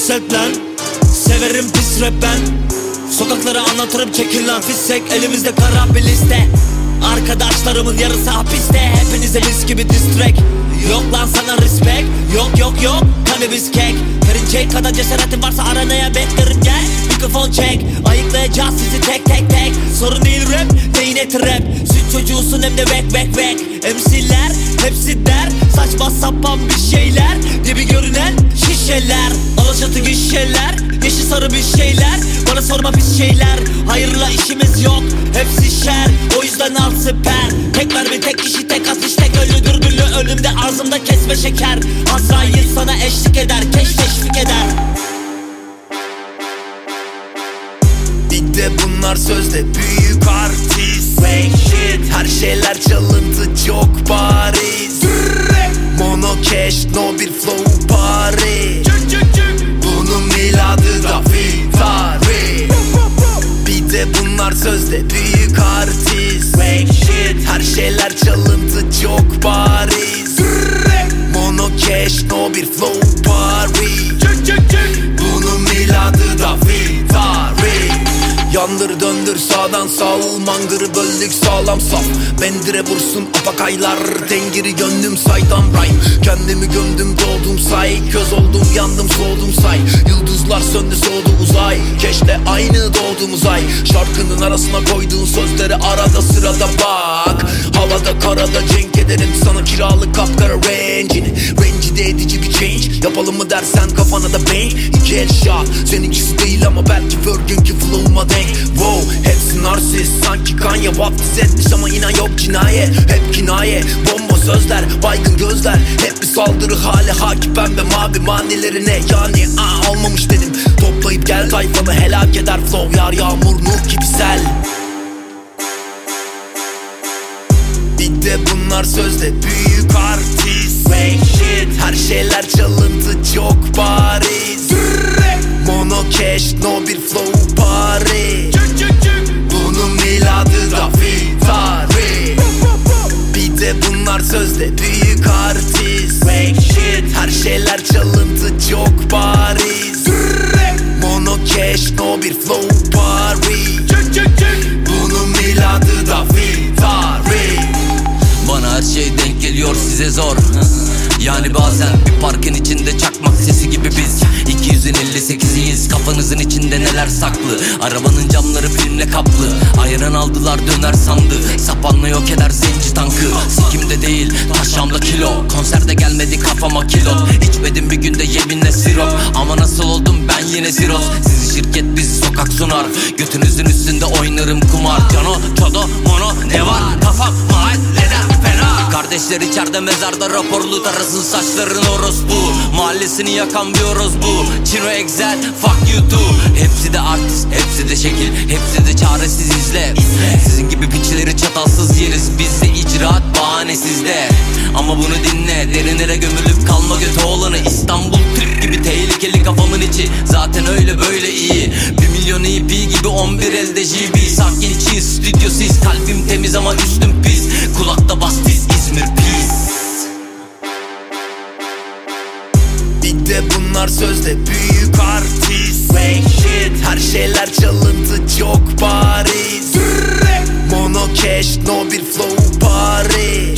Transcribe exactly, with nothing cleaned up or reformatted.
yükselt lan. Severim pis rap ben. Sokakları anlatırım, çekil lan fissek. Elimizde kara bir liste. Arkadaşlarımın yarısı hapiste. Hepinize mis gibi diss track. Yok lan sana respect. Yok yok yok kanebis kek. Perinçek kadar cesaretin varsa aranaya beklerim gel. Mikrofon çek, ayıklayacağız sizi tek tek tek. Sorun değil rap, değil et rap. Süt çocuğusun hem de bek bek bek. M C'ler hepsi der, saçma sapan bir şeyler. Dibi görünen şişeler, alaçatı gişeler. Yeşil sarı bir şeyler, bana sorma pis şeyler. Hayırla işimiz yok, hepsi şer. O yüzden al siper. Tek mermi, tek kişi, tek atış, tek ölü dürbünlü. Önümde arzımda kesme şeker. Azrail sana eşlik eder, keş teşvik eder. Bir de bunlar sözde büyük artist. Fake shit, her şeyler çalıntı çok bariz. Mono cash, no bir flow pari. Bunun miladı da fitari. Bir de bunlar sözde büyük artist. Fake shit, her şeyler çalıntı çok bariz. Mono cash, no bir flow pari. Bunun miladı da fitari. Yandır döndür sağdan sağ, mangırı böldük sağlam saf. Bendire vursun apakaylar, dengiri gönlüm saydam rhyme. Kendimi gömdüm doğdum say, köz oldum yandım soğudum say. Yıldızlar söndü soğudu uzay, keşke aynı doğduğumuz ay. Şarkının arasına koyduğun sözleri arada sırada bak. Havada karada cenk ederim sana kiralık kapkara rencini. Rencide edici bir change, yapalım mı dersen kafana da bang. İki el shot, seninkisi değil ama belki Ferg'inki flow'uma denk. Wow, hepsi narsist, sanki Kanye vaftiz etmiş ama inan yok cinayet. Hep kinaye, bomba sözler, baygın gözler. Hep bir saldırı hali, haki pembe mavi manilerine. Yani aa olmamış dedim, toplayıp gel tayfanı helak eder flow. Yar yağmur nur gibi sel. Bir de bunlar sözde büyük artist. Fake shit, her şeyler çalıntı çok bariz. Mono cash, no bir flow pari. Bunun miladı da fitari. Bir de bunlar sözde büyük artist. Fake shit, her şeyler çalıntı çok bariz. Mono cash, no bir flow pari. Bunun miladı da fitari. Bana her şey denk geliyor, size zor. Yani bazen bir parkın içinde çakmak sesi gibi biz iki yüz elli sekiziyiz, kafanızın içinde neler saklı. Arabanın camları filmle kaplı. Ayran aldılar döner sandı. Sapanla yok eder zenci tankı. Sikimde değil taşramda kilo. Konserde gelmedi kafama kilo. İçmedim bir günde yeminle sirop. Ama nasıl oldum ben yine ziroz. Sizi şirket bizi sokak sunar. Götünüzün üstünde oynarım kumar. Cano, çodo, mono ne var? Kafam mahalleden fena. Kardeşler içeride mezarda raporlu tarasın saçların orospu. Mahallesini yakan bir orospu. Chino Excel, fuck you too. Hepsi de artist, hepsi de şekil, hepsi de çaresiz izle. Sizin gibi piçleri çatalsız yeriz. Bizde icraat bahane sizde. Ama bunu dinle, derinlere gömülüp kalma götü olanı. İstanbul trip gibi tehlikeli kafamın içi. Zaten öyle böyle iyi. Bir milyon E P gibi on bir elde G B. Sakin cheese, stüdyosuz, kalbim temiz ama üstüm pis. Kulakta bas tiz, İzmir pis. Bir de bunlar sözde büyük artist. Fake shit, her şeyler çalıntı çok bariz. Mono cash, no bir flow pari.